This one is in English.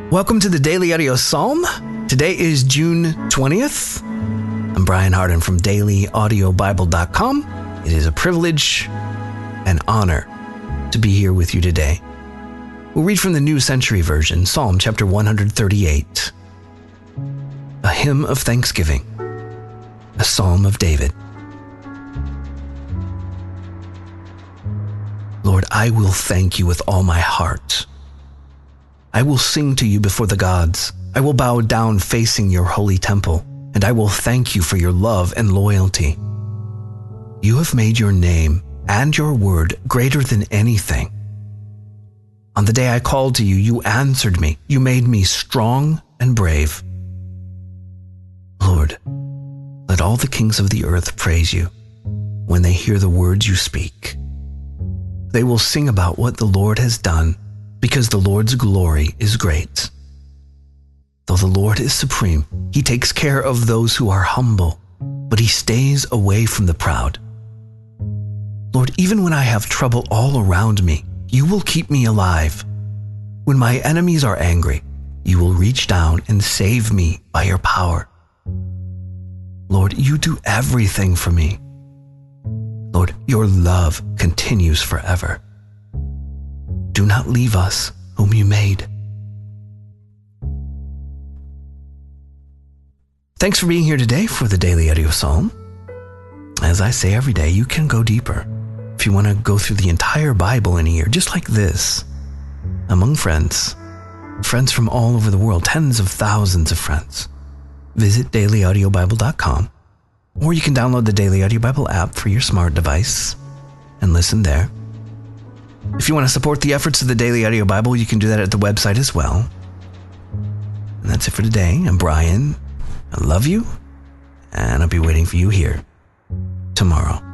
Welcome to the Daily Audio Psalm. Today is June 20th. I'm Brian Hardin from dailyaudiobible.com. It is a privilege and honor to be here with you today. We'll read from the New Century Version, Psalm chapter 138, a hymn of thanksgiving, a psalm of David. Lord, I will thank you with all my heart. I will sing to you before the gods. I will bow down facing your holy temple, and I will thank you for your love and loyalty. You have made your name and your word greater than anything. On the day I called to you, you answered me. You made me strong and brave. Lord, let all the kings of the earth praise you when they hear the words you speak. They will sing about what the Lord has done, because the Lord's glory is great. Though the Lord is supreme, he takes care of those who are humble, but he stays away from the proud. Lord, even when I have trouble all around me, you will keep me alive. When my enemies are angry, you will reach down and save me by your power. Lord, you do everything for me. Lord, your love continues forever. Do not leave us, whom you made. Thanks for being here today for the Daily Audio Psalm. As I say every day, you can go deeper. If you want to go through the entire Bible in a year, just like this, among friends from all over the world, tens of thousands of friends, visit dailyaudiobible.com, or you can download the Daily Audio Bible app for your smart device and listen there. If you want to support the efforts of the Daily Audio Bible, you can do that at the website as well. And that's it for today. I'm Brian. I love you, and I'll be waiting for you here tomorrow.